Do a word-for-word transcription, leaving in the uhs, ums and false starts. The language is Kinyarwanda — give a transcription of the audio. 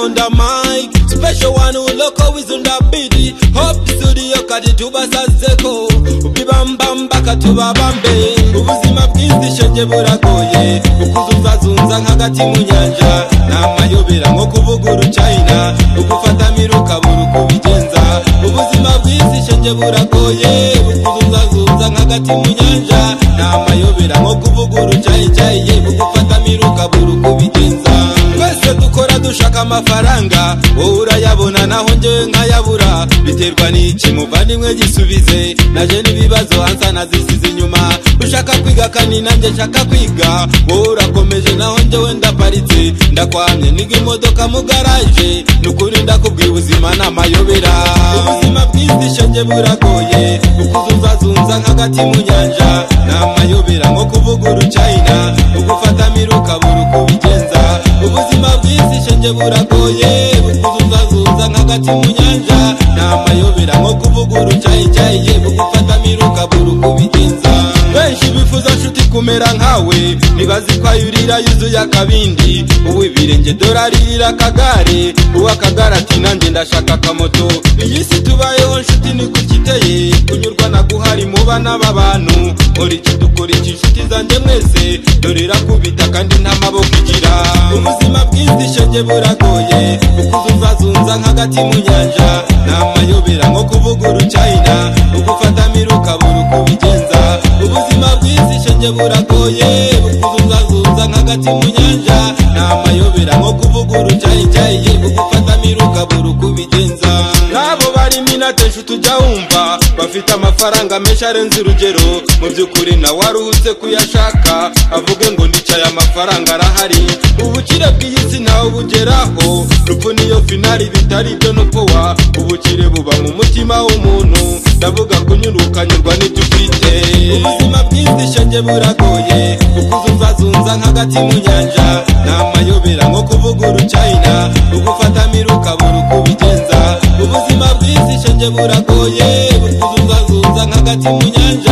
on the mic, special one who loco is on the beat. Hop studio kati tubasazeko, ubibambamba katubabambe. Ubuzima bw'isi shenge buragoye, ukuzunzazunza nk'agati mu nyanja. Namayobera nko kuvuga uruchina, ugufata miruka buruku bigenza. Ubuzima bw'isi shenge buragoye, ukuzunzazunza nk'agati mu nyanja. Namayobera nko kuvuga uruchina, ugufata miruka buruku bigenza. Twese dukora dushaka amafaranga, wowe urayabona naho njyewe nkayabura. Biterwa n'iki muvandimwe gisubize, naje n'ibibazo ansa nazisize inyuma. Ushaka kwiga kandi nanjye nshaka kwiga, wowe urakomeje naho njyewe ndaparitse. Ndakwamye niga imodoka mu garaje, nukuri ndakubwiye ubuzima n'amayobera. Ubuzima bw'isi shenge buragoye, ukuzunzazunza nk'agati mu nyanja. N'amayobera nko kuvuga uruchina, ugufata miruka buruku bigenza. Ubuzima bw'isi shenge buragoye, ukuzunzazunza nk'agati mu nyanja. N'amayobera nko kuvuga uruchina, ugufata miruka buruku bigenza. Benshi bifuza nshuti kumera nkawe, nibazi ko ayurira yuzuye akabindi. Uw'ibirenge doraririra akagare, uw'akagare ati nanjye ndashaka akamoto. Iyi si tubayeho nshuti ni kukiteye, kunyurwa na guhari mu bana b'abantu. Nkora iki dukora iki nshuti zanjye mwese, dorera kubita kandi nta maboko igira. Ubuzima bw'isi shenge buragoye, ukuzunzazunza nk'agati mu nyanja. N'amayobera nko kuvuga uruchina, ugufata miruka buruku bigenza. Ubuzima bw'isi shenge buragoye, ukuzunzazunza nk'agati mu nyanja. N'amayobera nko kuvuga uruchina, ugufata miruka buruku bigenza. Nabo bari minate nshuti ujya wumva, bafite amafaranga menshi arenze urugero. Mu by'ukuri nawe waruhutse kuyashaka, avuge ngo ndicaye amafaranga arahari. Ubukire bw'iyisi ntawe bugeraho, rupfu niyo finali bitari ibyo nupowa. Ubukire buba mu mutima w'umuntu, ndavuga kunyurukanyurwa n'ibyo ufite. Ubuzima bw'isi shenge buragoye, ukuzunzazunza nk'agati mu nyanja. N'amayobera nko kuvuga uruchina, ugufata miruka buruku bigenza. Ubuzima bw'isi shenge buragoye, ukuzunzazunza nk'agati mu nyanja.